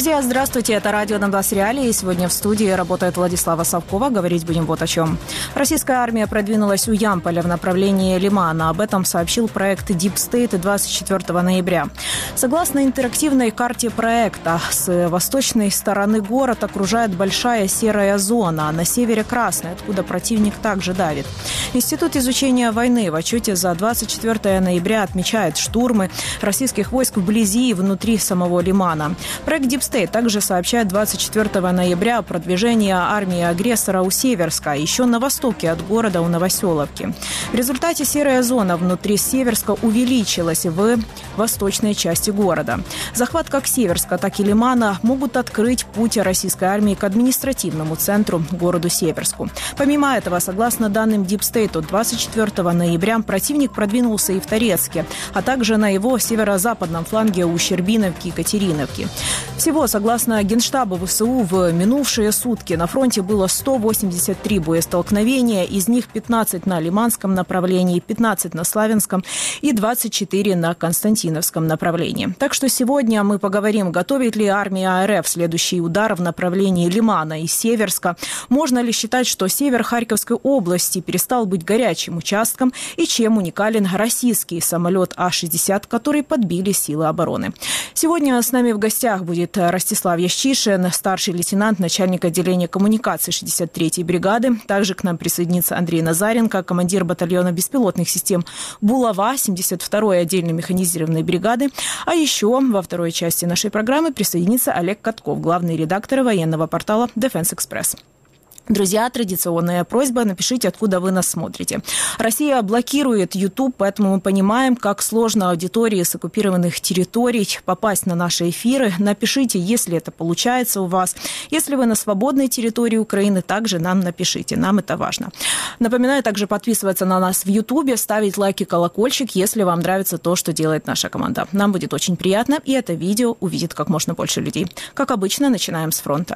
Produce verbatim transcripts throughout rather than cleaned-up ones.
Друзья, здравствуйте. Это радио «Донбасс Реалии». И сегодня в студии работает Владислава Совкова. Говорить будем вот о чем. Российская армия продвинулась у Ямполя в направлении Лимана. Об этом сообщил проект Deep State двадцать четвёртого ноября. Согласно интерактивной карте проекта, с восточной стороны город окружает большая серая зона, а на севере красная, откуда противник также давит. Институт изучения войны в отчете за двадцать четвёртого ноября отмечает штурмы российских войск вблизи и внутри самого Лимана. Проект Deep State также сообщает двадцать четвёртого ноября о продвижении армии агрессора у Северска, еще на востоке от города у Новоселовки. В результате серая зона внутри Северска увеличилась в восточной части города. Захват как Северска, так и Лимана могут открыть путь российской армии к административному центру, городу Северску. Помимо этого, согласно данным Deep State, двадцать четвёртого ноября противник продвинулся и в Торецке, а также на его северо-западном фланге у Щербиновки и Катериновки. Всего, согласно Генштабу ВСУ, в минувшие сутки на фронте было сто восемьдесят три боестолкновения, из них пятнадцать на Лиманском направлении, пятнадцать на Славянском и двадцать четыре на Константиновском направлении. Так что сегодня мы поговорим, готовит ли армия РФ следующий удар в направлении Лимана и Северска, можно ли считать, что север Харьковской области перестал быть горячим участком и чем уникален российский самолет А шестьдесят, который подбили силы обороны. Сегодня с нами в гостях будет Ростислав Ящишин, старший лейтенант, начальник отделения коммуникаций шестьдесят третьей бригады. Также к нам присоединится Андрей Назаренко, командир батальона беспилотных систем Булава семьдесят второй отдельной механизированной бригады. А еще во второй части нашей программы присоединится Олег Катков, главный редактор военного портала Defense Express. Друзья, традиционная просьба, напишите, откуда вы нас смотрите. Россия блокирует YouTube, поэтому мы понимаем, как сложно аудитории с оккупированных территорий попасть на наши эфиры. Напишите, если это получается у вас. Если вы на свободной территории Украины, также нам напишите, нам это важно. Напоминаю также подписываться на нас в YouTube, ставить лайки, колокольчик, если вам нравится то, что делает наша команда. Нам будет очень приятно, и это видео увидит как можно больше людей. Как обычно, начинаем с фронта.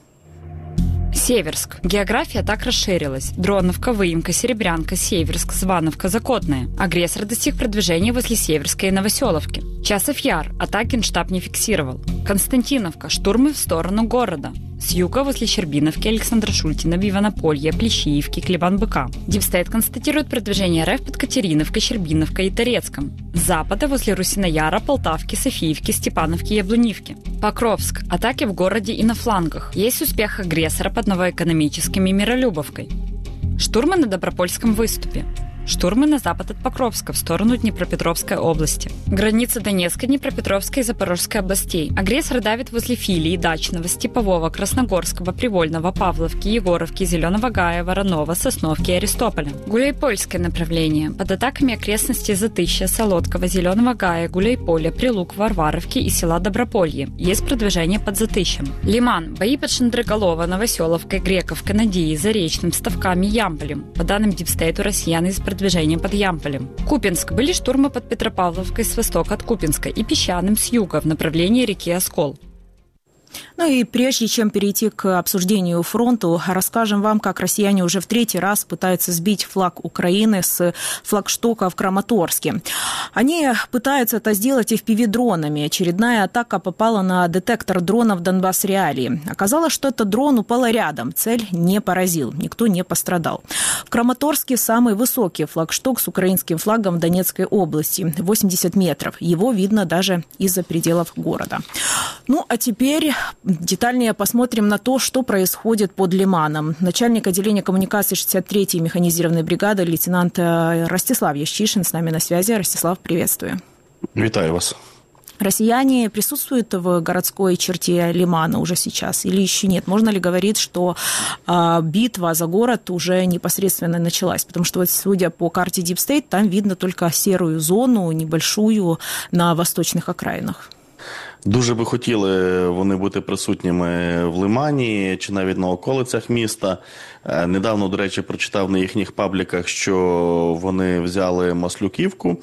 Северск. География так расширилась. Дроновка, Выемка, Серебрянка, Северск, Звановка, Закотная. Агрессор достиг продвижения возле Северска и Новоселовки. Часов Яр. Атак Генштаб не фиксировал. Константиновка. Штурмы в сторону города. С юга возле Щербиновки, Александра Шультина, Иванополья, Плещеевки, Клеван-Быка. Deep State констатирует продвижение РФ под Катериновкой, Щербиновкой и Торецком. С запада возле Русинояра, Полтавки, Софиевки, Степановки и Яблунивки. Покровск. Атаки в городе и на флангах. Есть успех агрессора под Новоэкономическим и Миролюбовкой. Штурмы на Добропольском выступе. Штурмы на запад от Покровска в сторону Днепропетровской области. Граница Донецкой, Днепропетровской и Запорожской областей. Агрессор давит возле Филии, Дачного, Степового, Красногорского, Привольного, Павловки, Егоровки, Зеленого Гая, Воронова, Сосновки и Аристотоля. Гуляйпольское направление. Под атаками окрестностей Затыща, Солодкова, Зеленого Гая, Гуляйполя, Прилук, Варваровки и села Доброполье. Есть продвижение под Затыщем. Лиман. Бои под Шандроголово, Новоселовкой, Грековкой, Надеей, Заречным, Ставками, Ямполем. По данным Deep State, у россиян из движение под Ямполем. Купинск. Были штурмы под Петропавловкой с востока от Купинска и Песчаным с юга в направлении реки Оскол. Ну и прежде чем перейти к обсуждению фронта, расскажем вам, как россияне уже в третий раз пытаются сбить флаг Украины с флагштока в Краматорске. Они пытаются это сделать эф пи ви-дронами. Очередная атака попала на детектор дронов Донбасс Реалии. Оказалось, что этот дрон упал рядом. Цель не поразил, никто не пострадал. В Краматорске самый высокий флагшток с украинским флагом в Донецкой области. восемьдесят метров. Его видно даже из-за пределов города. Ну, а теперь детальнее посмотрим на то, что происходит под Лиманом. Начальник отделения коммуникаций шестьдесят третьей механизированной бригады лейтенант Ростислав Ящишин с нами на связи. Ростислав, приветствую. Витаю вас. Россияне присутствуют в городской черте Лимана уже сейчас или еще нет? Можно ли говорить, что э, битва за город уже непосредственно началась? Потому что, вот, судя по карте Deep State, там видно только серую зону, небольшую, на восточних окраїнах. Дуже би хотіли вони бути присутніми в Лимані чи навіть на околицях міста. Недавно, до речі, прочитав на їхніх пабліках, що вони взяли Маслюківку.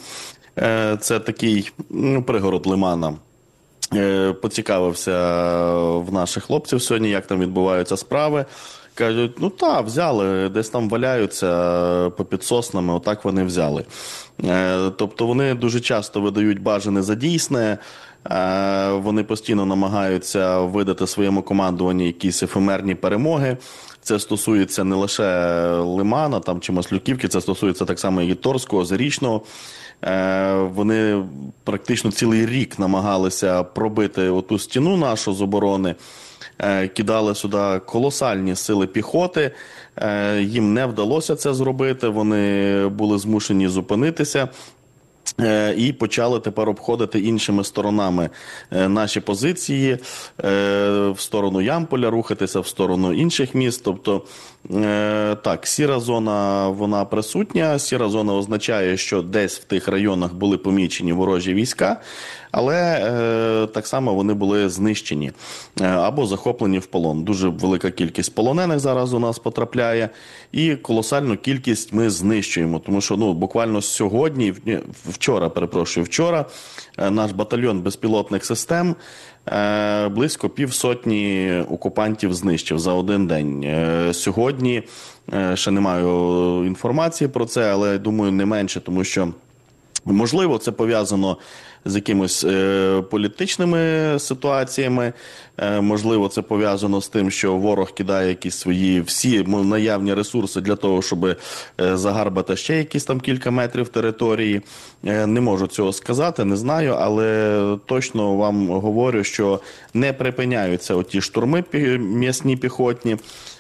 Це такий ну, пригород Лимана. Поцікавився в наших хлопців сьогодні, як там відбуваються справи. Кажуть, ну так, взяли, десь там валяються попід соснами, отак вони взяли. Тобто вони дуже часто видають бажане за дійсне, вони постійно намагаються видати своєму командуванню якісь ефемерні перемоги. Це стосується не лише Лимана там, чи Маслюківки, це стосується так само і Торського, Зарічного. Вони практично цілий рік намагалися пробити оту стіну нашу з оборони, кидали сюди колосальні сили піхоти, їм не вдалося це зробити, вони були змушені зупинитися. І почали тепер обходити іншими сторонами наші позиції, в сторону Ямполя рухатися, в сторону інших міст. Тобто, так, сіра зона, вона присутня. Сіра зона означає, що десь в тих районах були помічені ворожі війська, але так само вони були знищені або захоплені в полон. Дуже велика кількість полонених зараз у нас потрапляє, і колосальну кількість ми знищуємо. Тому що ну, буквально сьогодні, вчора, перепрошую, вчора наш батальйон безпілотних систем близько півсотні окупантів знищив за один день. Сьогодні ще не маю інформації про це, але думаю не менше, тому що можливо це пов'язано з якимись е, політичними ситуаціями, е, можливо це пов'язано з тим, що ворог кидає якісь свої всі наявні ресурси для того, щоб е, загарбати ще якісь там кілька метрів території. Е, не можу цього сказати, не знаю, але точно вам говорю, що не припиняються оті штурми пі, м'ясні піхотні.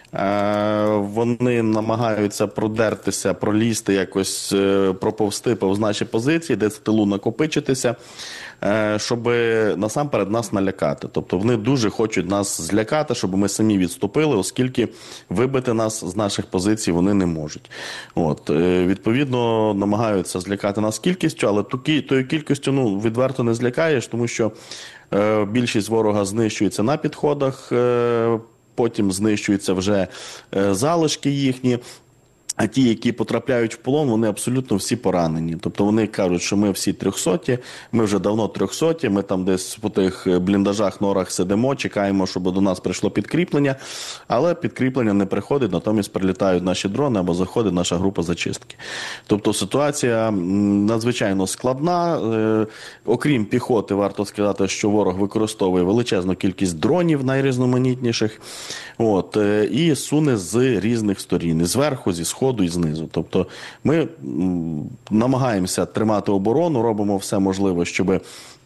Вони намагаються продертися, пролізти, якось проповзти повз наші позиції, десь в тилу накопичитися, щоб насамперед нас налякати. Тобто вони дуже хочуть нас злякати, щоб ми самі відступили, оскільки вибити нас з наших позицій вони не можуть. От, відповідно, намагаються злякати нас кількістю, але тою кількістю ну, відверто не злякаєш, тому що більшість ворога знищується на підходах, потім знищуються вже залишки їхні, а ті, які потрапляють в полон, вони абсолютно всі поранені. Тобто вони кажуть, що ми всі трьохсоті, ми вже давно трьохсоті, ми там десь по тих бліндажах, норах сидимо, чекаємо, щоб до нас прийшло підкріплення, але підкріплення не приходить, натомість прилітають наші дрони або заходить наша група зачистки. Тобто ситуація надзвичайно складна. Окрім піхоти, варто сказати, що ворог використовує величезну кількість дронів найрізноманітніших, от, і суне з різних сторін, зверху, зі сходу, і знизу. Тобто ми намагаємося тримати оборону, робимо все можливе, щоб,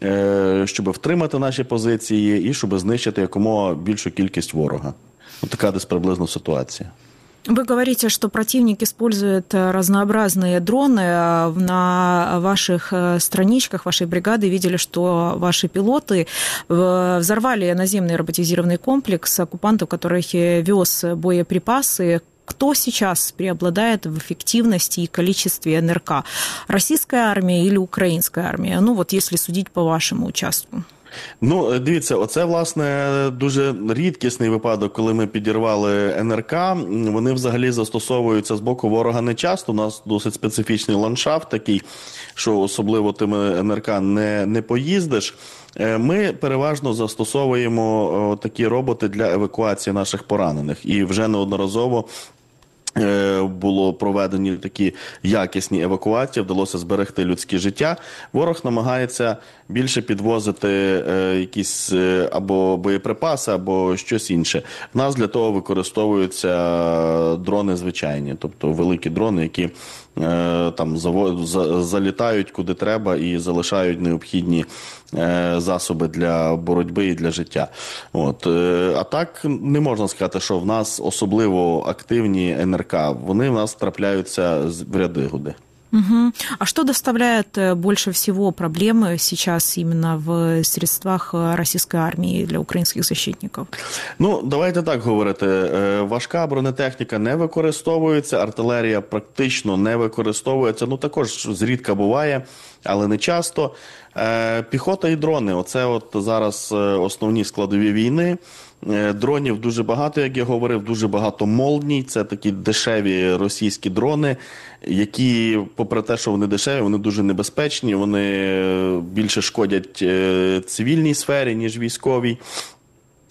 щоб втримати наші позиції і щоб знищити якомога більшу кількість ворога. Ось така десь приблизно ситуація. Вы говорите, что противник использует разнообразные дроны. На ваших страничках вашей бригады видели, что ваши пилоты взорвали наземный роботизированный комплекс оккупантов, который вез боеприпасы. Кто сейчас преобладает в эффективности и количестве эн эр ка? Российская армия или украинская армия? Ну, вот если судить по вашему участку. Ну, дивіться, оце, власне, дуже рідкісний випадок, коли ми підірвали ен ер ка. Вони взагалі застосовуються з боку ворога не часто. У нас досить специфічний ландшафт такий, що особливо тими ен ер ка не, не поїздиш. Ми переважно застосовуємо такі роботи для евакуації наших поранених. І вже неодноразово було проведені такі якісні евакуації, вдалося зберегти людське життя. Ворог намагається більше підвозити якісь або боєприпаси, або щось інше. В нас для того використовуються дрони звичайні, тобто великі дрони, які там залітають куди треба і залишають необхідні засоби для боротьби і для життя. От. А так не можна сказати, що в нас особливо активні ен ер ка. Вони в нас трапляються в ряди годи. Угу. А что доставляет больше всего проблемы сейчас именно в средствах российской армии для українських защитників? Ну, давайте так говорити. Важка бронетехніка не використовується, артилерія практично не використовується. Ну, також зрідка буває, але не часто. Піхота і дрони – оце от зараз основні складові війни. Дронів дуже багато, як я говорив, дуже багато молній. Це такі дешеві російські дрони, які, попри те, що вони дешеві, вони дуже небезпечні, вони більше шкодять цивільній сфері, ніж військовій.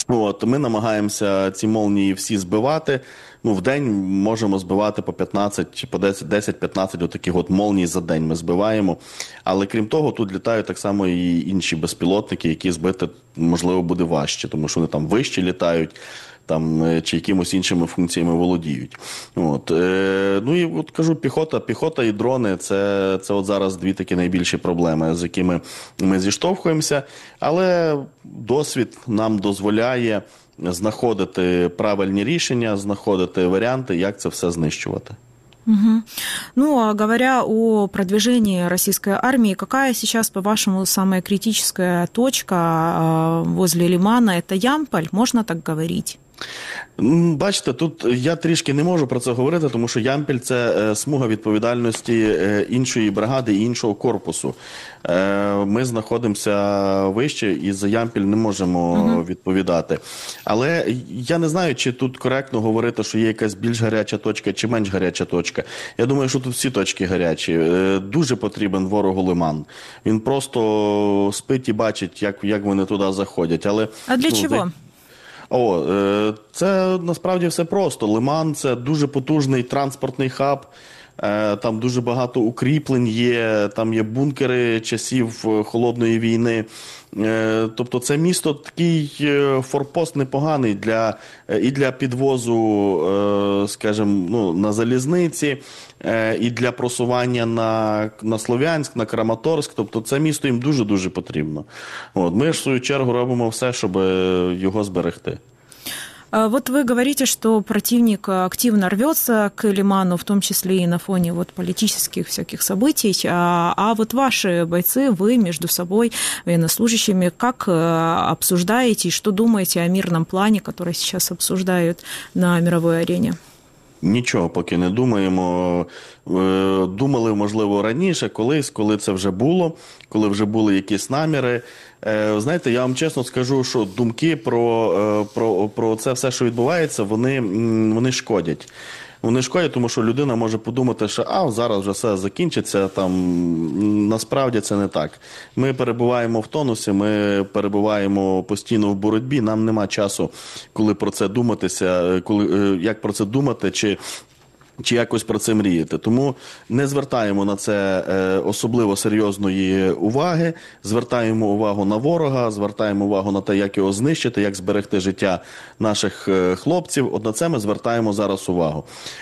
От, ми намагаємося ці молнії всі збивати. Ну, в день можемо збивати по п'ятнадцять, по десять-п'ятнадцять отаких от молній за день ми збиваємо. Але крім того, тут літають так само і інші безпілотники, які збити, можливо, буде важче, тому що вони там вище літають, там, чи якимось іншими функціями володіють. От. Е, ну і от кажу, піхота, піхота і дрони – це, це от зараз дві такі найбільші проблеми, з якими ми зіштовхуємося. Але досвід нам дозволяє знаходити правильні рішення, знаходити варіанти, як це все знищувати. Угу. Ну, а говоря о продвижении российской армии, какая сейчас, по-вашему, самая критическая точка возле Лимана? Это Ямполь, можно так говорить? Бачите, тут я трішки не можу про це говорити, тому що Ямпіль – це смуга відповідальності іншої бригади і іншого корпусу. Ми знаходимося вище і за Ямпіль не можемо угу. відповідати. Але я не знаю, чи тут коректно говорити, що є якась більш гаряча точка чи менш гаряча точка. Я думаю, що тут всі точки гарячі. Дуже потрібен ворогу Лиман. Він просто спить і бачить, як, як вони туди заходять. Але, а для ну, чого? О, це насправді все просто. Лиман – це дуже потужний транспортний хаб, там дуже багато укріплень є, там є бункери часів Холодної війни. Тобто це місто такий форпост непоганий для, і для підвозу, скажімо, ну, на залізниці, і для просування на, на Слов'янськ, на Краматорськ. Тобто це місто їм дуже-дуже потрібно. От. Ми ж в свою чергу робимо все, щоб його зберегти. Вот вы говорите, что противник активно рвется к Лиману, в том числе и на фоне вот политических всяких событий. А, а вот ваши бойцы, вы между собой, военнослужащими, как обсуждаете и что думаете о мирном плане, который сейчас обсуждают на мировой арене? Нічого поки не думаємо. Думали, можливо, раніше, колись, коли це вже було, коли вже були якісь наміри. Знаєте, я вам чесно скажу, що думки про, про, про це все, що відбувається, вони, вони шкодять. Вони шкодять, тому що людина може подумати, що а, зараз вже все закінчиться, там, насправді це не так. Ми перебуваємо в тонусі, ми перебуваємо постійно в боротьбі, нам нема часу, коли про це думатися, коли, як про це думати, чи чи якось про це мріяти. Тому не звертаємо на це особливо серйозної уваги, звертаємо увагу на ворога, звертаємо увагу на те, як його знищити, як зберегти життя наших хлопців. От на це ми звертаємо зараз увагу.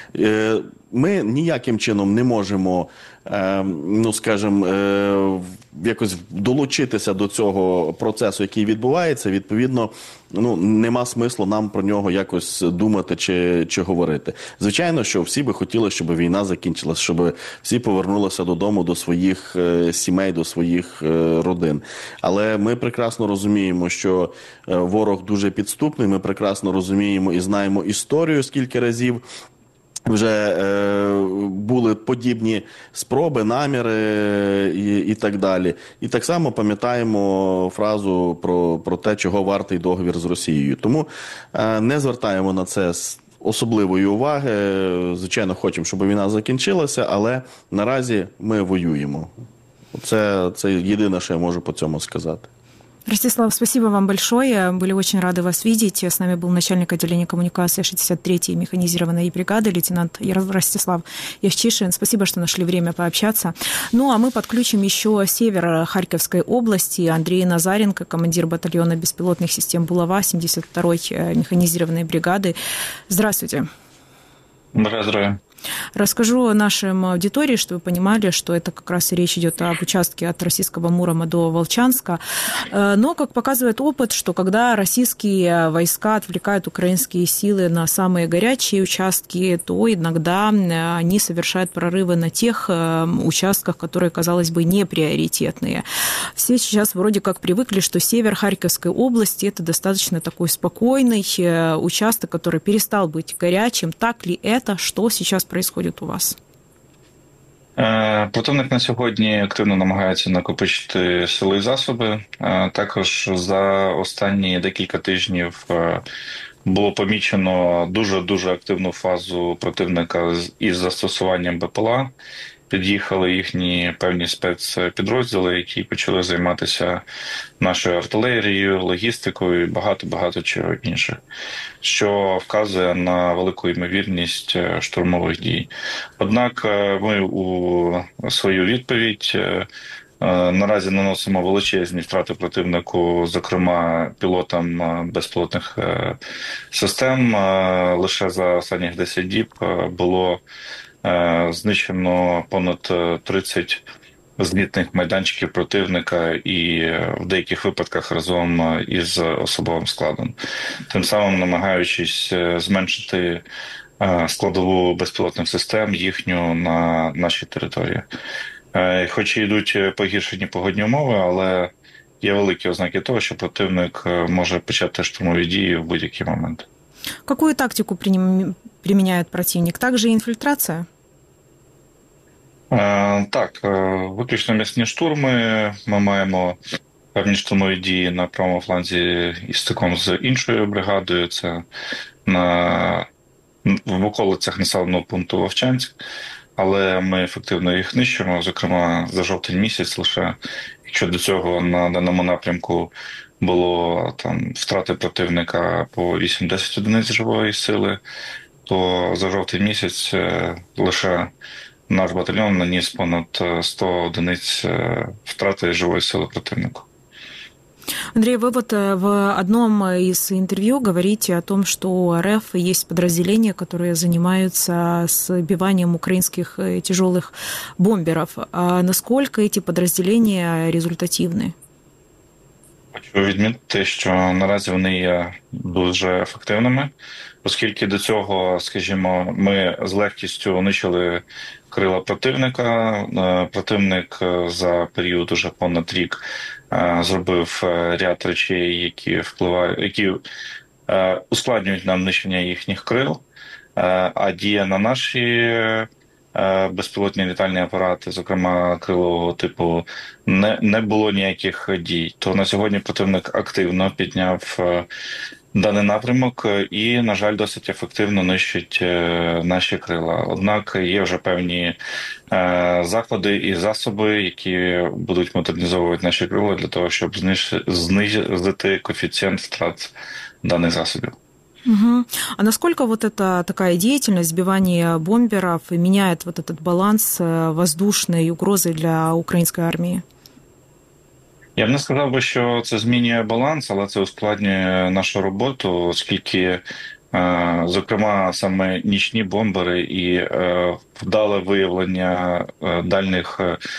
Ми ніяким чином не можемо, ну, скажімо, якось долучитися до цього процесу, який відбувається. Відповідно, ну, нема смислу нам про нього якось думати чи, чи говорити. Звичайно, що всі би хотіли, щоб війна закінчилась, щоб всі повернулися додому, до своїх сімей, до своїх родин. Але ми прекрасно розуміємо, що ворог дуже підступний, ми прекрасно розуміємо і знаємо історію, скільки разів вже е, були подібні спроби, наміри і, і так далі. І так само пам'ятаємо фразу про, про те, чого вартий договір з Росією. Тому е, не звертаємо на це особливої уваги. Звичайно, хочемо, щоб війна закінчилася, але наразі ми воюємо. Це, це єдине, що я можу по цьому сказати. Ростислав, спасибо вам большое. Были очень рады вас видеть. С нами был начальник отделения коммуникации шестьдесят третьей механизированной бригады, лейтенант Ростислав Ящишин. Спасибо, что нашли время пообщаться. Ну, а мы подключим еще север Харьковской области. Андрей Назаренко, командир батальона беспилотных систем «Булава» семьдесят второй механизированной бригады. Здравствуйте. Здравия. Расскажу нашим аудитории, чтобы вы понимали, что это как раз и речь идет об участке от российского Мурома до Волчанска. Но, как показывает опыт, что когда российские войска отвлекают украинские силы на самые горячие участки, то иногда они совершают прорывы на тех участках, которые, казалось бы, не приоритетные. Все сейчас вроде как привыкли, что север Харьковской области – это достаточно такой спокойный участок, который перестал быть горячим. Так ли это? Что сейчас происходит? происходит у вас? Противник на сьогодні активно намагається накопичити сили і засоби. Також за останні декілька тижнів було помічено дуже-дуже активну фазу противника із застосуванням БПЛА. під'їхали їхні певні спецпідрозділи, які почали займатися нашою артилерією, логістикою і багато-багато чого іншого, що вказує на велику ймовірність штурмових дій. Однак ми у свою відповідь наразі наносимо величезні втрати противнику, зокрема пілотам безпілотних систем. Лише за останніх десять діб було знищено понад тридцять злітних майданчиків противника і в деяких випадках разом із особовим складом, тим самим намагаючись зменшити складову безпілотних систем їхню на нашій території. Хоч і йдуть погіршені погодні умови, але є великі ознаки того, що противник може почати штурмові дії в будь-який момент. Яку тактику приміняє противник? Також інфільтрація? Так, виключно м'ясні штурми. Ми маємо певні штурмові дії на правому фланзі із стиком з іншою бригадою. Це на в околицях населеного пункту Вовчанськ. Але ми ефективно їх нищимо, зокрема за жовтень місяць лише. Якщо до цього на даному напрямку було там втрати противника по вісім-десять одиниць живої сили, то за жовтень місяць лише наш батальйон наніс понад сто одиниць втрати живої сили противнику. Андрей, вы вот в одном из интервью говорите о том, что у РФ есть подразделения, которые занимаются сбиванием украинских тяжелых бомберов. А насколько эти подразделения результативны? Хочу відмітити, що наразі вони є дуже ефективними, оскільки до цього, скажімо, ми з легкістю нищили крила противника. Противник за період уже понад рік зробив ряд речей, які впливають, які ускладнюють нам нищення їхніх крил, а дія на наші безпілотні літальні апарати, зокрема крилового типу, не, не було ніяких дій. То на сьогодні противник активно підняв даний напрямок і, на жаль, досить ефективно нищить наші крила. Однак є вже певні заходи і засоби, які будуть модернізовувати наші крила для того, щоб знизити коефіцієнт втрат даних засобів. Угу. А насколько вот эта такая деятельность, сбивание бомберов, меняет вот этот баланс воздушной угрозы для української армії? Я б не сказав би, що це змінює баланс, але це ускладнює нашу роботу, оскільки, зокрема, саме нічні бомбери і вдале виявлення дальніх,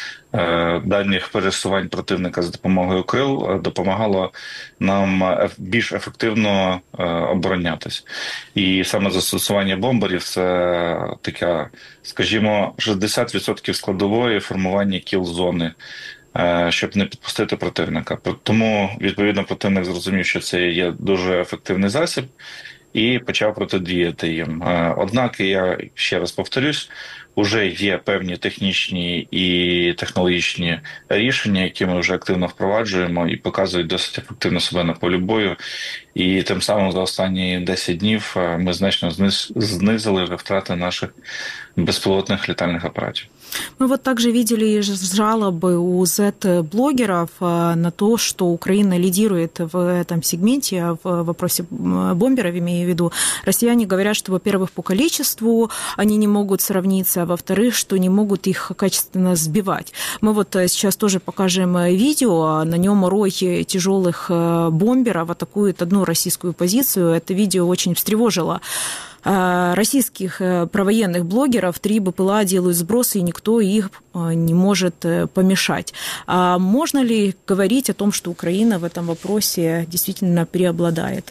дальніх пересувань противника за допомогою крил допомагало нам більш ефективно оборонятись. І саме застосування бомберів – це така, скажімо, шістдесят відсотків складової формування кіл-зони, щоб не підпустити противника. Тому, відповідно, противник зрозумів, що це є дуже ефективний засіб і почав протидіяти їм. Однак, я ще раз повторюсь, вже є певні технічні і технологічні рішення, які ми вже активно впроваджуємо і показують досить ефективно себе на полі бою. І тим самим за останні десять днів ми значно знизили втрати наших безпілотних літальних апаратів. Мы вот также видели жалобы у зет-блогеров на то, что Украина лидирует в этом сегменте, в вопросе бомберов, имею в виду. Россияне говорят, что, во-первых, по количеству они не могут сравниться, а во-вторых, что не могут их качественно сбивать. Мы вот сейчас тоже покажем видео, на нем рой тяжелых бомберов атакует одну российскую позицию. Это видео очень встревожило российских провоенных блогеров. Три БПЛА делают сбросы, и никто их не может помешать. А можно ли говорить о том, что Украина в этом вопросе действительно преобладает?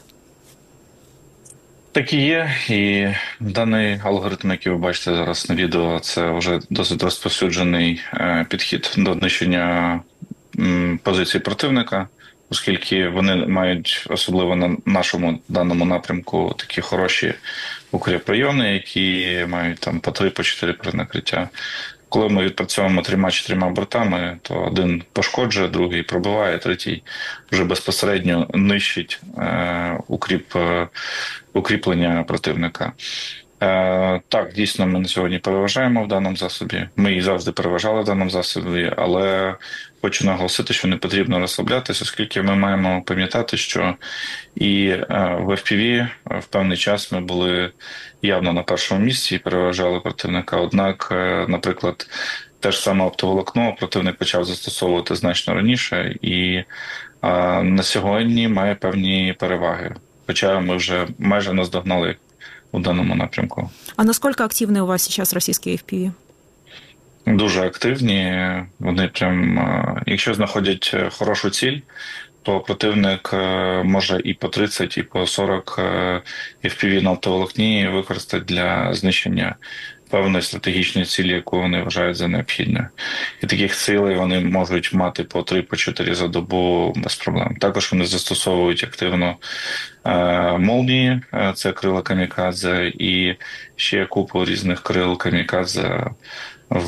Так і є, і даний алгоритм, який ви бачите зараз на відео, це вже досить розповсюджений підхід до знищення позицій противника, оскільки вони мають, особливо на нашому даному напрямку, такі хороші укріпрайони, які мають там по три, по чотири перенакриття. Коли ми відпрацьовуємо трьома-чотирма бортами, то один пошкоджує, другий пробиває, третій вже безпосередньо нищить е, укріп, е, укріплення противника. Е, Так, дійсно, ми на сьогодні переважаємо в даному засобі. Ми і завжди переважали в даному засобі, але хочу наголосити, що не потрібно розслаблятися, оскільки ми маємо пам'ятати, що і е, в еф пі ві в певний час ми були явно на першому місці і переважали противника. Однак, е, наприклад, те ж саме оптоволокно противник почав застосовувати значно раніше, і е, на сьогодні має певні переваги. Хоча ми вже майже наздогнали у даному напрямку. А наскільки активні у вас зараз російські еф пі ві? Дуже активні. Вони прям, якщо знаходять хорошу ціль, то противник може і по тридцять, і по сорок еф пі ві на оптоволокні використати для знищення певної стратегічної цілі, яку вони вважають за необхідною. І таких цілей вони можуть мати по три, по чотири за добу без проблем. Також вони застосовують активно е, молнії, це крила камікадзе, і ще купу різних крил камікадзе в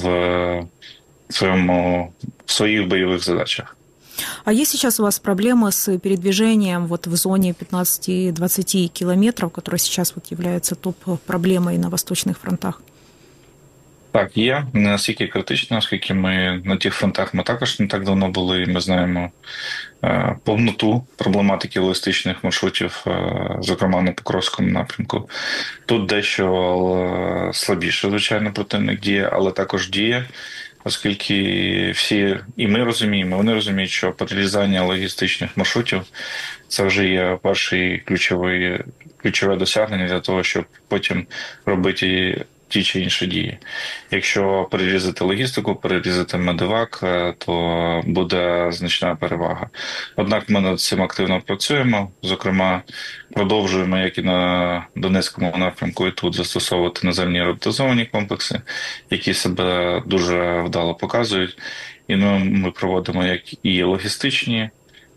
своєму, в своїх бойових задачах. А есть сейчас у вас проблемы с передвижением вот в зоне пятнадцать-двадцать километров, которая сейчас вот является топ-проблемой на восточных фронтах? Так, є. Не настільки критично, оскільки ми на тих фронтах ми також не так давно були, і ми знаємо е, повноту проблематики логістичних маршрутів, е, зокрема на Покровському напрямку. Тут дещо е, слабіше, звичайно, противник діє, але також діє, оскільки всі, і ми розуміємо, вони розуміють, що перерізання логістичних маршрутів – це вже є перший ключовий, ключове досягнення для того, щоб потім робити ті чи інші дії. Якщо перерізати логістику, перерізати медивак, то буде значна перевага. Однак ми над цим активно працюємо, зокрема, продовжуємо, як і на Донецькому напрямку, і тут застосовувати наземні роботизовані комплекси, які себе дуже вдало показують. І ми, ми проводимо як і логістичні,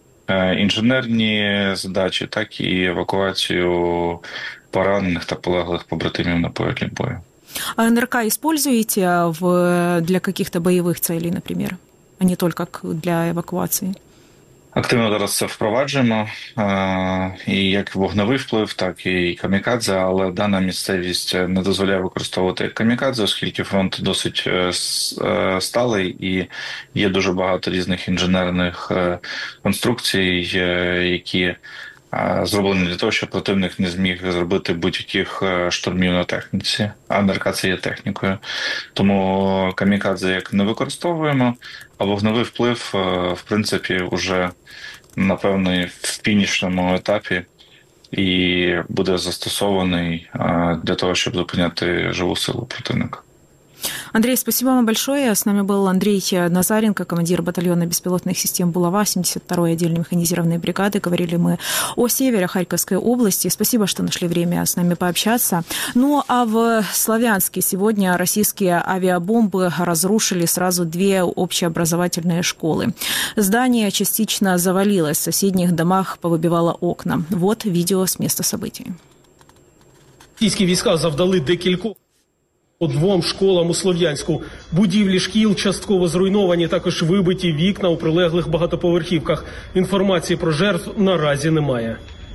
інженерні задачі, так і евакуацію поранених та полеглих побратимів на полі бою. А ен ер ка используете в, для каких-то боевых целей, например, а не только для евакуації? Активно зараз це впроваджуємо, і як вогневий вплив, так і камікадзе, але дана місцевість не дозволяє використовувати камікадзе, оскільки фронт досить сталий і є дуже багато різних інженерних конструкцій, які зроблені для того, щоб противник не зміг зробити будь-яких штурмів на техніці, а ен ер ка це є технікою. Тому камікадзе як не використовуємо, а вогневий вплив, в принципі, вже, напевно, в фінішному етапі і буде застосований для того, щоб зупиняти живу силу противника. Андрей, спасибо вам большое. С нами был Андрей Назаренко, командир батальона беспилотных систем «Булава» семьдесят второй отдельной механизированной бригады. Говорили мы о севере Харьковской области. Спасибо, что нашли время с нами пообщаться. Ну, а в Славянске сегодня российские авиабомбы разрушили сразу две общеобразовательные школы. Здание частично завалилось, в соседних домах повыбивало окна. Вот видео с места событий. Російські війська завдали декількох по двом школам у Слов'янську. Будівлі шкіл частково зруйновані, також вибиті вікна у прилеглих багатоповерхівках. Інформації про жертв наразі немає.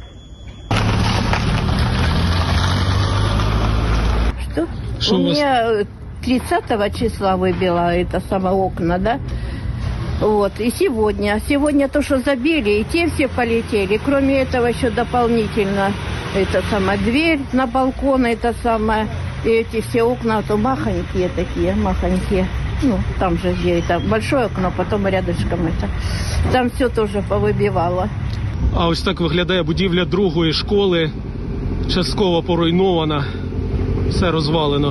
Что? Что у меня тридцатого числа выбило это самое окна, да? Вот, и сегодня. Сегодня то, что забили, и те все полетели. Кроме этого, еще дополнительно это самая дверь на балкон, это самое, и эти все окна, то махонькие такие, махонькие. Ну, там же где это большое окно, потом рядышком это. Там все тоже повыбивало. А ось так виглядає будівля другої школи. Частково поруйнована, все розвалено.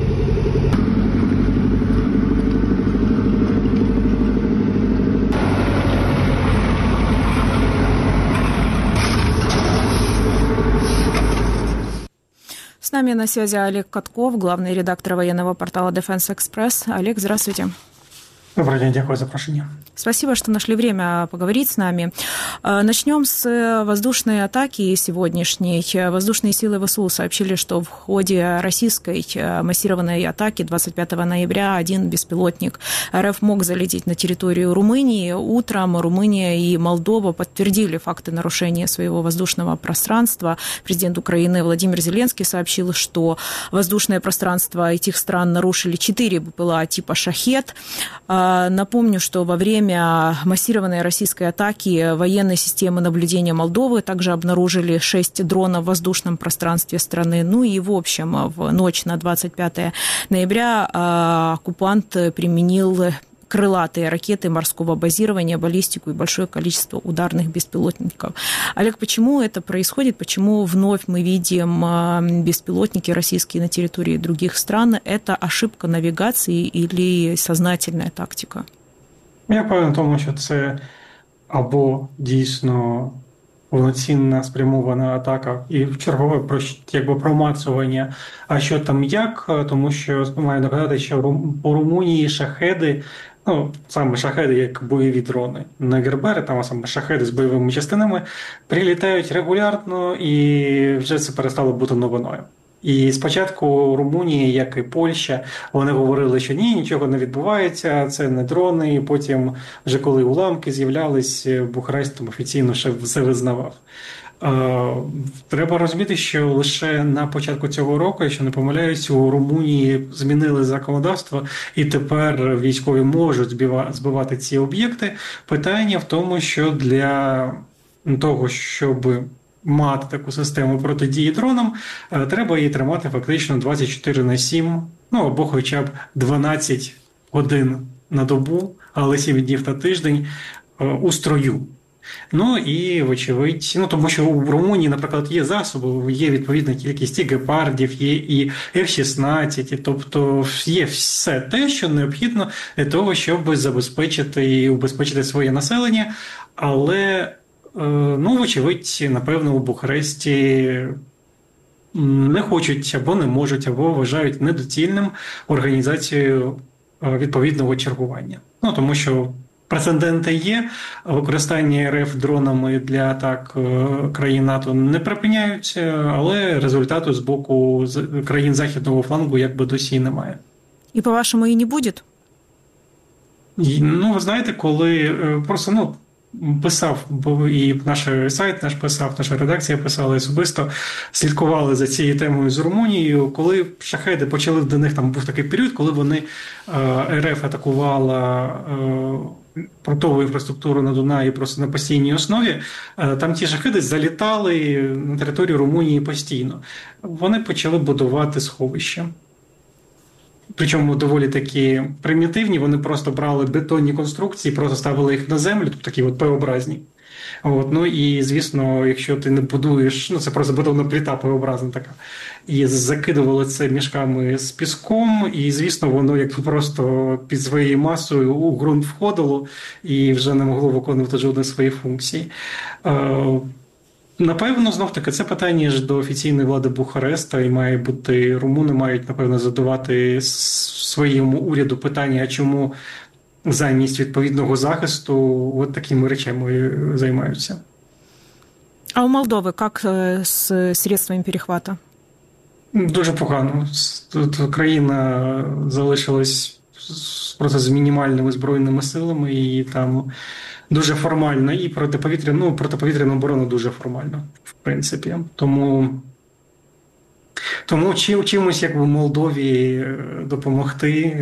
С нами на связи Олег Катков, главный редактор военного портала Defense Express. Олег, здравствуйте. Добрый день, дякую за запрошение. Спасибо, что нашли время поговорить с нами. Начнем с воздушной атаки сегодняшней. Воздушные силы ВСУ сообщили, что в ходе российской массированной атаки двадцать пятого ноября один беспилотник РФ мог залететь на территорию Румынии. Утром Румыния и Молдова подтвердили факты нарушения своего воздушного пространства. Президент Украины Владимир Зеленский сообщил, что воздушное пространство этих стран нарушили четыре БПЛА типа «Шахед». Напомню, что во время массированной российской атаки военные системы наблюдения Молдовы также обнаружили шесть дронов в воздушном пространстве страны. Ну и, в общем, в ночь на двадцать пятое ноября оккупант применил крылатые ракеты морского базирования, баллистику и большое количество ударных беспилотников. Олег, почему это происходит? Почему вновь мы видим беспилотники российские на территории других стран? Это ошибка навігації или сознательная тактика? Я певен в тому, що це або дійсно повноцінна спрямована атака і в чергове про якби промацування, а що там як, тому що маю нагадати, що по Румунії шахеди, ну саме шахеди як бойові дрони, не гербери, там а саме шахеди з бойовими частинами прилітають регулярно і вже це перестало бути новиною. І спочатку Румунія, як і Польща, вони говорили, що ні, нічого не відбувається, це не дрони, і потім, вже коли уламки з'являлись, Бухарест там офіційно ще все визнавав. Треба розуміти, що лише на початку цього року, якщо не помиляюсь, у Румунії змінили законодавство, і тепер військові можуть збивати ці об'єкти. Питання в тому, що для того, щоб мати таку систему протидії дронам, треба її тримати фактично двадцять чотири на сім, ну або хоча б дванадцять годин на добу, але сім днів на тиждень у строю. Ну і, вочевидь, ну тому що у Румунії, наприклад, є засоби, є відповідна кількість і гепардів, є і еф шістнадцять, і, тобто є все те, що необхідно для того, щоб забезпечити і убезпечити своє населення, але ну, вочевидь, напевно, у Бухаресті не хочуть або не можуть, або вважають недоцільним організацію відповідного чергування. Ну, тому що прецеденти є, використання РФ дронами для атак країн НАТО не припиняються, але результату з боку країн західного флангу якби досі немає. І, по-вашому, і не буде? Ну, ви знаєте, коли просто, ну, писав, бо і наш сайт наш писав, наша редакція писала особисто, слідкували за цією темою з Румунією. Коли шахеди почали, до них там був такий період, коли вони, РФ атакувала портову інфраструктуру на Дунаї просто на постійній основі, там ті шахеди залітали на територію Румунії постійно. Вони почали будувати сховища. Причому доволі такі примітивні, вони просто брали бетонні конструкції, просто ставили їх на землю, тобто такі от П-образні. От, ну і, звісно, якщо ти не будуєш, ну це просто бетонна плита П-образна така, і закидували це мішками з піском, і, звісно, воно як просто під своєю масою у ґрунт входило і вже не могло виконувати жодних своїх функцій. Напевно, знов-таки, це питання ж до офіційної влади Бухареста, і має бути, румуни мають, напевно, задавати своєму уряду питання, а чому замість відповідного захисту от такими речами займаються. А у Молдови як з средствами перехвату? Дуже погано. Тут країна залишилась просто з мінімальними збройними силами, і там дуже формально, і протиповітряна, ну, протиповітряна оборона дуже формально, в принципі. Тому, тому чи, чимось, як в Молдові, допомогти,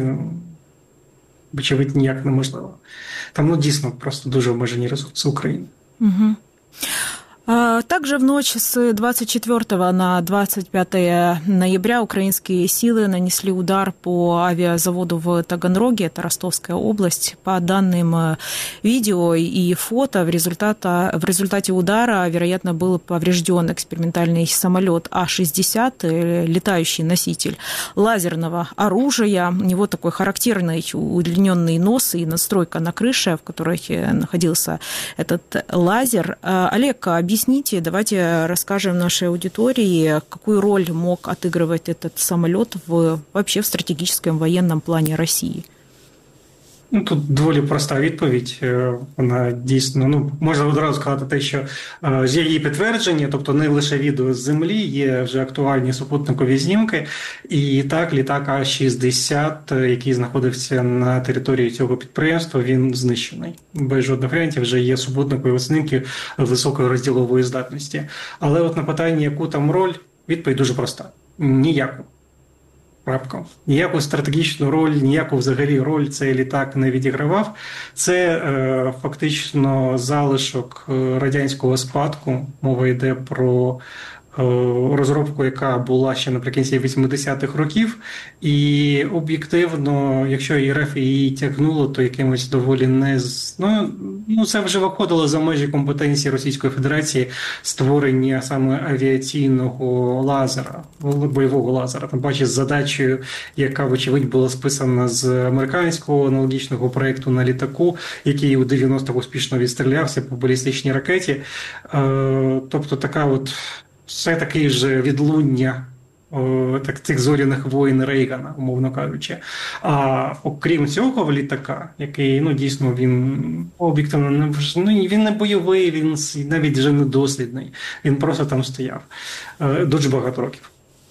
очевидь, ніяк неможливо. Там, ну, дійсно, просто дуже обмежені ресурси України. Угу. Также в ночь с двадцать четвёртого на двадцать пятое ноября украинские силы нанесли удар по авиазаводу в Таганроге, это Ростовская область. По данным видео и фото, в результате, в результате удара, вероятно, был поврежден экспериментальный самолет А шестьдесят, летающий носитель лазерного оружия. У него такой характерный удлиненный нос и надстройка на крыше, в которой находился этот лазер. Олег, объясните, Объясните, давайте расскажем нашей аудитории, какую роль мог отыгрывать этот самолет в, вообще в стратегическом военном плане России. Ну, тут доволі проста відповідь. Вона дійсно, ну, можна одразу сказати те, що е, є її підтвердження, тобто не лише відео з землі, є вже актуальні супутникові знімки. І так, літак А шістдесят, який знаходився на території цього підприємства, він знищений. Без жодних варіантів вже є супутникові знімки високої розділової здатності. Але от на питання, яку там роль, відповідь дуже проста. Ніяку. Крапка. Ніяку стратегічну роль, ніяку взагалі роль цей літак не відігравав. Це е, фактично залишок радянського спадку. Мова йде про е, розробку, яка була ще наприкінці вісімдесятих років. І об'єктивно, якщо і РФ її тягнуло, то якимось доволі не... Ну, ну, це вже виходило за межі компетенції Російської Федерації створення саме авіаційного лазера, бойового лазера. Там бачиш, з задачею, яка, вочевидь, була списана з американського аналогічного проєкту на літаку, який у дев'яностих успішно відстрілявся по балістичній ракеті. Тобто така от все таке ж відлуння о, так, цих зоряних воїн Рейгана, умовно кажучи. А окрім цього літака, який, ну, дійсно, він об'єктивно не, ну, він не бойовий, він навіть вже не дослідний. Він просто там стояв е, дуже багато років.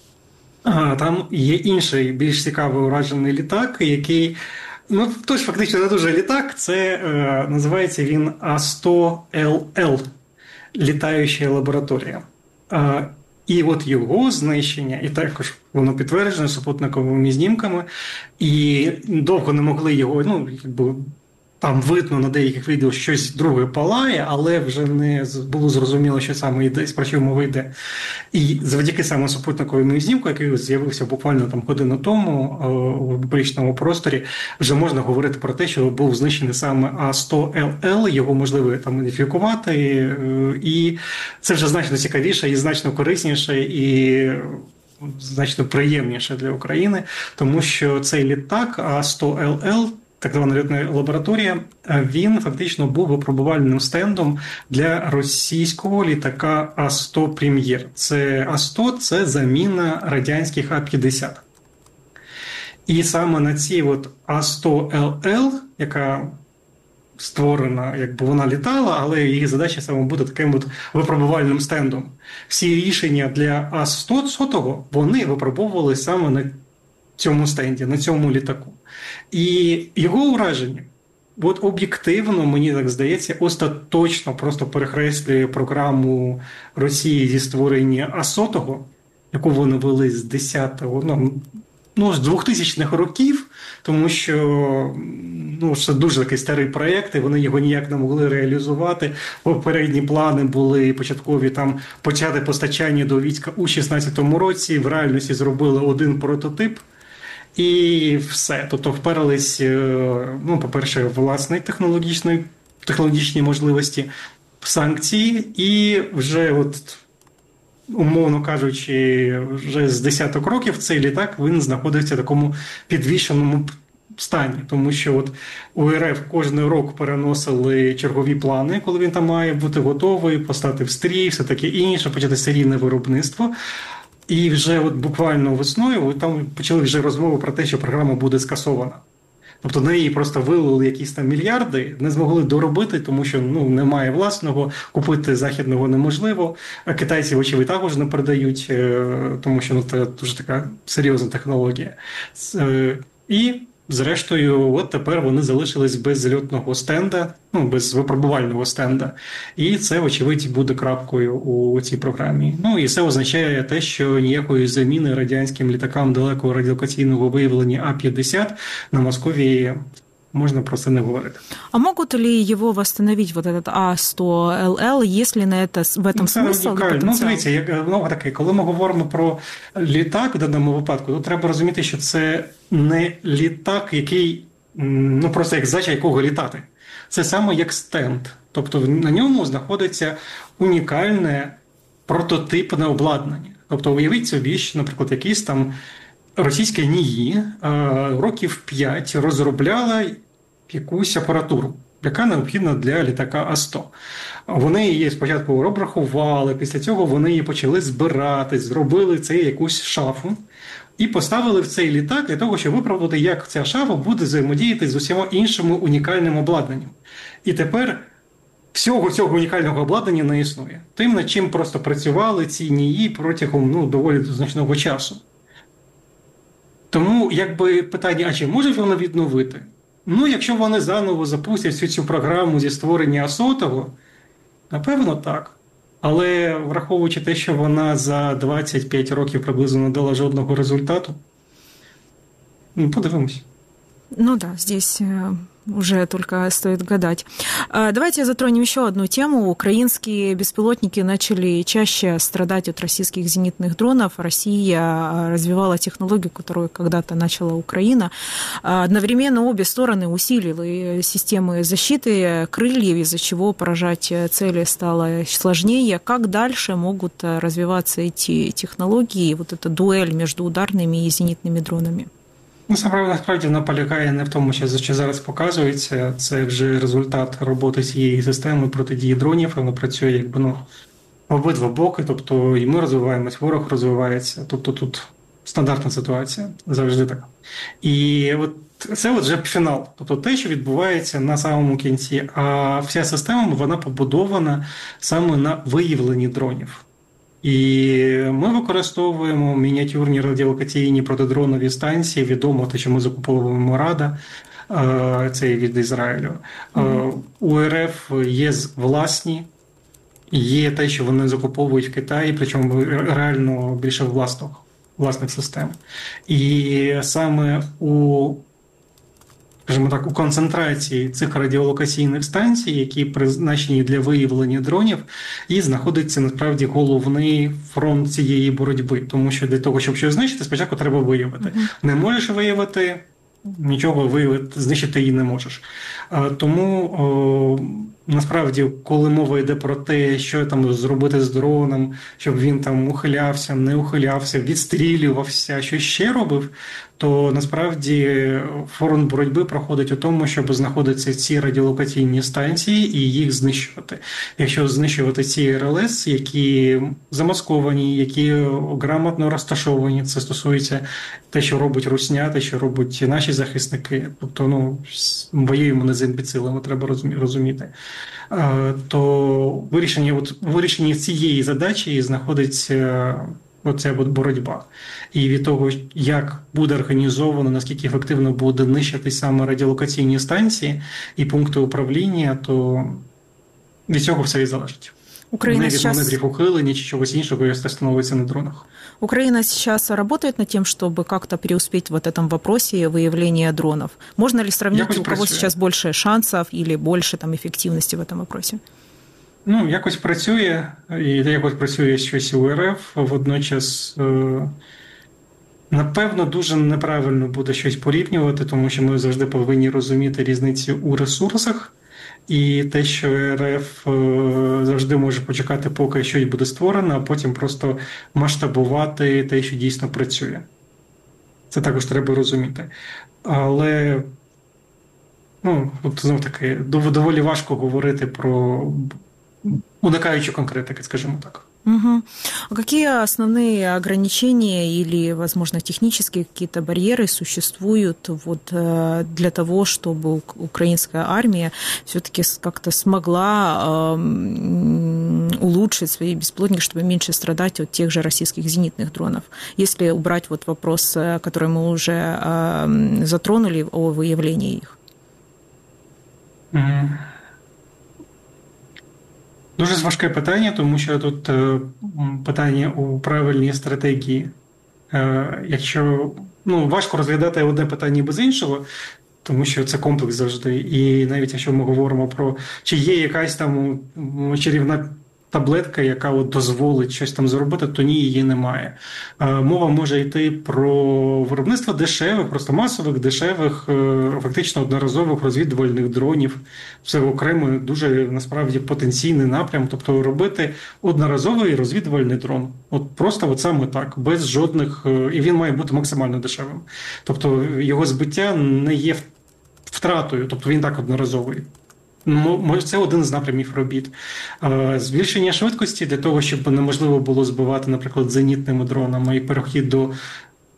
А там є інший, більш цікавий уражений літак, який, ну, тож фактично не дуже літак, це е, називається він А сто Ел Ел, літаюча лабораторія. Е, І от його знищення, і також воно підтверджено супутниковими знімками, і довго не могли його, ну, якби, там видно на деяких відео щось друге палає, але вже не було зрозуміло, що саме йде, про що мова йде. І завдяки саме супутниковому знімку, який з'явився буквально там годину тому в публічному просторі, вже можна говорити про те, що був знищений саме А сто Ел Ел, його можливо там модифікувати, і це вже значно цікавіше і значно корисніше, і значно приємніше для України, тому що цей літак А сто Ел Ел, так звана льотна лабораторія, він фактично був випробувальним стендом для російського літака А сто Прем'єр. Це А сто – це заміна радянських А п'ятдесят. І саме на цій от А сто Ел Ел, яка створена, якби вона літала, але її задача саме бути таким от випробувальним стендом. Всі рішення для А сто вони випробовували саме на цьому стенді, на цьому літаку. І його ураження, от об'єктивно, мені так здається, остаточно просто перехреслює програму Росії зі створення А сто, яку вони вели з десятого, ну, ну, з двохтисячних років, тому що, ну, це дуже такий старий проєкт, і вони його ніяк не могли реалізувати. Попередні плани були початкові там почати постачання до війська у шістнадцятому році, в реальності зробили один прототип, і все. Тобто вперлись, ну, по-перше, власні технологічні, технологічні можливості, санкції, і вже от, умовно кажучи, вже з десяток років цей літак, він знаходиться в такому підвішеному стані, тому що от у РФ кожен рік переносили чергові плани, коли він там має бути готовий, постати в стрій, все таке інше, почати серійне виробництво. І вже от буквально весною там почали вже розмови про те, що програма буде скасована. Тобто на її просто вилили якісь там мільярди, не змогли доробити, тому що, ну, немає власного, купити західного неможливо. А китайці, очевидь, також не передають, тому що, ну, це дуже така серйозна технологія. І, зрештою, от тепер вони залишились без льотного стенда, ну, без випробувального стенда. І це, очевидь, буде крапкою у цій програмі. Ну, і це означає те, що ніякої заміни радянським літакам далекого радіолокаційного виявлення А п'ятдесят на Московії можно просто не говорити. А могут ли его восстановить, вот этот А сто Ел Ел, если на это, в этом ну, смысл? Ну, дивіться, як, ну, таке, коли ми говоримо про літак в даному випадку, то треба розуміти, що це не літак, який, ну, просто як задача якого літати. Це саме як стенд. Тобто на ньому знаходиться унікальне прототипне обладнання. Тобто уявіть собі, що, наприклад, якийсь там російське НІІ років п'ять розробляла якусь апаратуру, яка необхідна для літака А сто. Вони її спочатку обрахували, після цього вони її почали збирати, зробили це якусь шафу, і поставили в цей літак для того, щоб виправдати, як ця шафа буде взаємодіяти з усіма іншими унікальним обладнанням. І тепер всього цього унікального обладнання не існує. Тим, над чим просто працювали ці НІІ протягом ну, доволі значного часу. Тому, якби питання, а чи можуть вони відновити? Ну, якщо вони заново запустять всю цю програму зі створення Асотого, напевно, так. Але враховуючи те, що вона за двадцять п'ять років приблизно не дала жодного результату, ну, подивимось. Ну да, здесь уже только стоит гадать. Давайте затронем еще одну тему. Украинские беспилотники начали чаще страдать от российских зенитных дронов. Россия развивала технологию, которую когда-то начала Украина. Одновременно обе стороны усилили системы защиты крыльев, из-за чего поражать цели стало сложнее. Как дальше могут развиваться эти технологии, вот эта дуэль между ударными и зенитными дронами? Ну, справді, насправді, вона полягає не в тому, що зараз показується. Це вже результат роботи цієї системи протидії дронів. Вона працює якби, ну, в обидва боки. Тобто і ми розвиваємось, ворог розвивається. Тобто тут стандартна ситуація, завжди така. І от це от вже фінал. Тобто те, що відбувається на самому кінці. А вся система, вона побудована саме на виявленні дронів. І ми використовуємо мініатюрні радіолокаційні протидронові станції. Відомо те, що ми закуповуємо Рада, це від Ізраїлю. Mm-hmm. У РФ є власні, є те, що вони закуповують в Китаї, причому реально більше власних, власних систем. І саме у, скажімо так, у концентрації цих радіолокаційних станцій, які призначені для виявлення дронів, і знаходиться насправді головний фронт цієї боротьби. Тому що для того, щоб щось знищити, спочатку треба виявити. Mm-hmm. Не можеш виявити, нічого виявити, знищити її не можеш. Тому о, насправді, коли мова йде про те, що там зробити з дроном, щоб він там ухилявся, не ухилявся, відстрілювався, що ще робив, то насправді фронт боротьби проходить у тому, щоб знаходитися ці радіолокаційні станції і їх знищувати. Якщо знищувати ці ар ел ес, які замасковані, які грамотно розташовані, це стосується те, що робить Русня, те, що роблять наші захисники, тобто, ну, воюємо не з імбецилами, треба розуміти, то вирішення, от, вирішення цієї задачі знаходиться оця боротьба. І від того, як буде організовано, наскільки ефективно буде нищити саме радіолокаційні станції і пункти управління, то від цього все і залежить. Украина не від сейчас... маневрів ухилення чи чогось іншого, яке становиться на дронах. Украина сейчас работает над тем, чтобы как-то преуспеть в вот этом вопросе выявления дронов. Можно ли сравнить, якось у кого працює. Сейчас больше шансов или больше там эффективности в этом вопросе? Ну, якось працює, і якось працює щось у РФ, водночас, напевно, дуже неправильно буде щось порівнювати, тому що ми завжди повинні розуміти різницю у ресурсах, і те, що РФ завжди може почекати, поки щось буде створено, а потім просто масштабувати те, що дійсно працює. Це також треба розуміти. Але, ну, от, знов таки, доволі важко говорити про уникаючи конкретики, скажімо так. Угу. А какие основные ограничения или, возможно, технические какие-то барьеры существуют вот для того, чтобы украинская армия все-таки как-то смогла улучшить свои беспилотники, чтобы меньше страдать от тех же российских зенитных дронов? Если убрать вот вопрос, который мы уже затронули, о выявлении их. Mm. Дуже важке питання, тому що тут е, питання у правильній стратегії. Е, якщо, ну, важко розглядати одне питання без іншого, тому що це комплекс завжди. І навіть якщо ми говоримо про, чи є якась там чарівна таблетка, яка от дозволить щось там зробити, то ні, її немає. Е, мова може йти про виробництво дешевих, просто масових, дешевих, е, фактично одноразових розвідувальних дронів. Це окремий, дуже, насправді, потенційний напрям. Тобто робити одноразовий розвідувальний дрон. От просто от саме так, без жодних... Е, і він має бути максимально дешевим. Тобто його збиття не є втратою, тобто він так одноразовий. Це один з напрямів робіт. Збільшення швидкості для того, щоб неможливо було збивати, наприклад, зенітними дронами і перехід до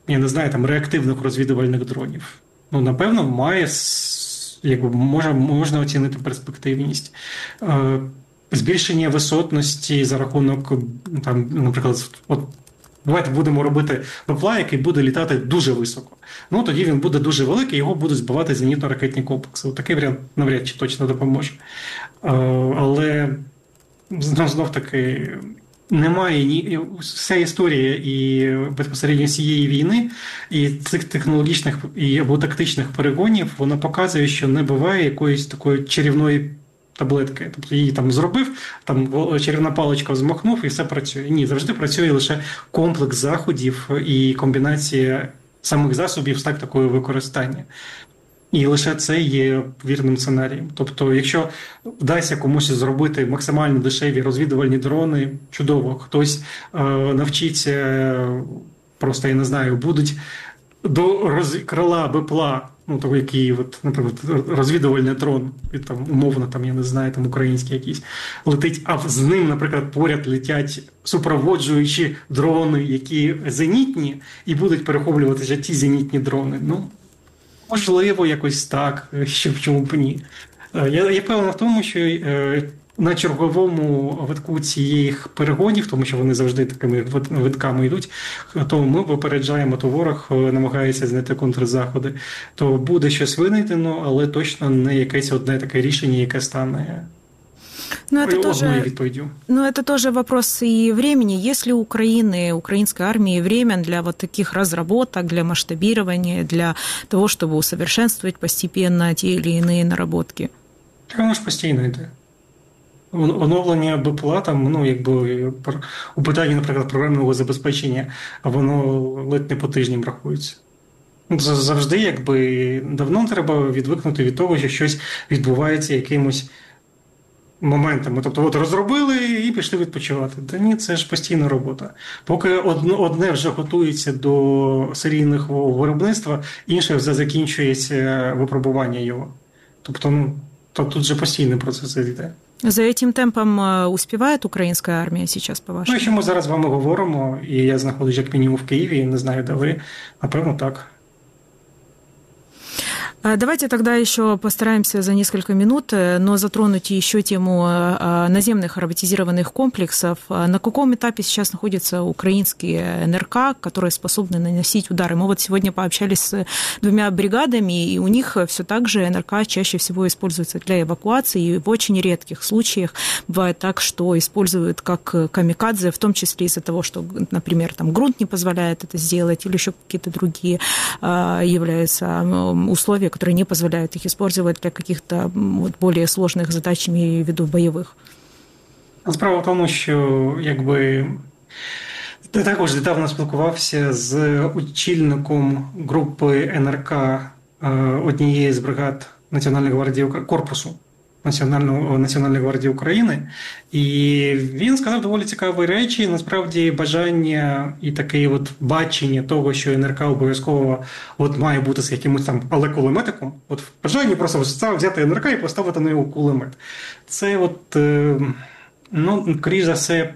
я не знаю, там реактивних розвідувальних дронів. Ну, напевно, має, якби, може, можна оцінити перспективність. Е, збільшення висотності за рахунок, там, наприклад, от, давайте будемо робити БПЛА, який буде літати дуже високо. Ну, тоді він буде дуже великий, його будуть збивати зенітно-ракетні комплекси. Такий варіант навряд чи точно допоможе. Е, але, знов, знов таки, немає ні вся історія і безпосередньо цієї війни, і цих технологічних і або тактичних перегонів, вона показує, що не буває якоїсь такої чарівної таблетки. Тобто її там зробив, там чарівна паличка взмахнув і все працює. Ні, завжди працює лише комплекс заходів і комбінація самих засобів з так такою використання. І лише це є вірним сценарієм. Тобто, якщо вдасться комусь зробити максимально дешеві розвідувальні дрони, чудово. Хтось е, навчиться, просто, я не знаю, будуть до роз... крила БПЛА, ну, того, який, от, наприклад, розвідувальний дрон, там, умовно, там, я не знаю, там, український якийсь, летить, а з ним, наприклад, поряд летять супроводжуючі дрони, які зенітні, і будуть перехоплювати ті зенітні дрони. Ну, можливо, якось так, що в чому б ні. Я, я певна в тому, що е, на черговому витку цих перегонів, тому що вони завжди такими витками йдуть, то ми попереджаємо, то ворог намагається знайти контрзаходи, то буде щось винайдено, але точно не якесь одне таке рішення, яке стане Но это, тоже, но это тоже вопрос и времени. Есть ли у Украины, украинской армии время для вот таких разработок, для масштабирования, для того, чтобы усовершенствовать постепенно те или иные наработки? Так воно ж постійно йде. Оновлення БПЛА, там, ну, якби, у питанні, наприклад, програмного забезпечення, воно ледь не по тижням рахується. Завжди, якби, давно треба відвикнути від того, що щось відбувається якимось моментами. Тобто, от розробили і пішли відпочивати. Та ні, це ж постійна робота. Поки одне вже готується до серійного виробництва, інше вже закінчується випробування його. Тобто, ну, то тут же постійний процес йде. За этим темпом успіває українська армія зараз, по-вашому? Ну, якщо ми зараз з вами говоримо, і я знаходжусь як мінімум в Києві, не знаю, де ви, напевно, так. Давайте тогда еще постараемся за несколько минут, но затронуть еще тему наземных роботизированных комплексов. На каком этапе сейчас находятся украинские эн эр ка, которые способны наносить удары? Мы вот сегодня пообщались с двумя бригадами, и у них все так же эн эр ка чаще всего используется для эвакуации, и в очень редких случаях бывает так, что используют как камикадзе, в том числе из-за того, что, например, там грунт не позволяет это сделать, или еще какие-то другие являются условия, которые не позволяют их использовать для каких-то вот, более сложных задач, имею в виду бойових. Справа в тому, що якби я також недавно спілкувався з очільником групи ен ер ка однієї з бригад Національної гвардії корпусу Національного, Національної гвардії України, і він сказав доволі цікаві речі, насправді бажання і таке от бачення того, що ен ер ка обов'язково от має бути з якимось там але кулеметиком, от бажання просто взяти ен ер ка і поставити на його кулемет. Це от, ну, скоріш за все,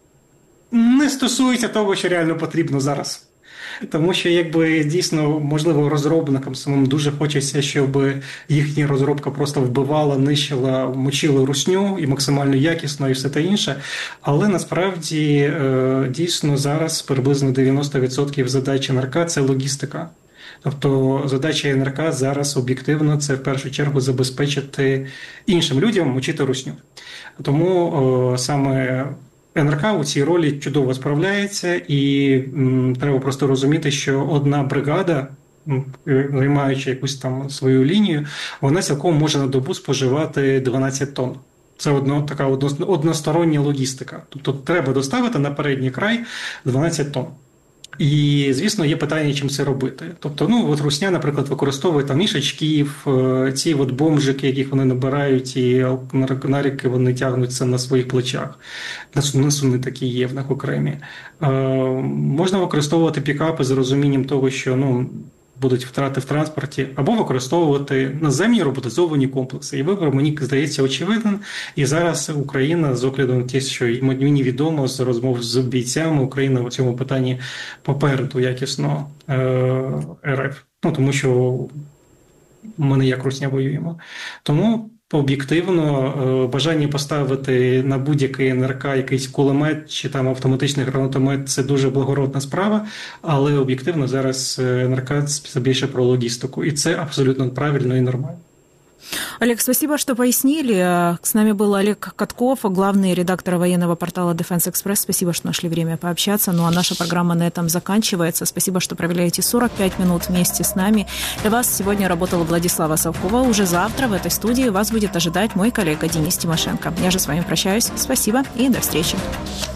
не стосується того, що реально потрібно зараз. Тому що, якби, дійсно, можливо, розробникам самим дуже хочеться, щоб їхня розробка просто вбивала, нищила, мочила русню і максимально якісно і все те інше. Але насправді, дійсно, зараз приблизно дев'яносто відсотків задач ен ер ка – це логістика. Тобто задача ен ер ка зараз об'єктивно – це в першу чергу забезпечити іншим людям мочити русню. Тому о, саме ен ер ка у цій ролі чудово справляється, і м, треба просто розуміти, що одна бригада, займаючи якусь там свою лінію, вона цілком може на добу споживати дванадцять тонн. Це одно, така одностороння логістика. Тобто треба доставити на передній край дванадцять тонн. І, звісно, є питання, чим це робити. Тобто, ну, от русня, наприклад, використовує там мішачків, ці от бомжики, яких вони набирають, і нарики вони тягнуть це на своїх плечах. Насуни такі є в них окремі. Е, можна використовувати пікапи з розумінням того, що, ну, будуть втрати в транспорті, або використовувати наземні роботизовані комплекси. І вибір, мені здається, очевиден. І зараз Україна, з огляду на те, що мені відомо з розмов з бійцями, Україна в цьому питанні попереду якісно РФ. Ну, тому що ми не як Русня воюємо. Тому об'єктивно бажання поставити на будь-який ен ер ка якийсь кулемет чи там автоматичний гранатомет – це дуже благородна справа, але об'єктивно зараз ен ер ка – це більше про логістику. І це абсолютно правильно і нормально. Олег, спасибо, что пояснили. С нами был Олег Катков, главный редактор военного портала Defense Express. Спасибо, что нашли время пообщаться. Ну а наша программа на этом заканчивается. Спасибо, что провели эти сорок пять минут вместе с нами. Для вас сегодня работала Владислава Совкова. Уже завтра в этой студии вас будет ожидать мой коллега Денис Тимошенко. Я же с вами прощаюсь. Спасибо и до встречи.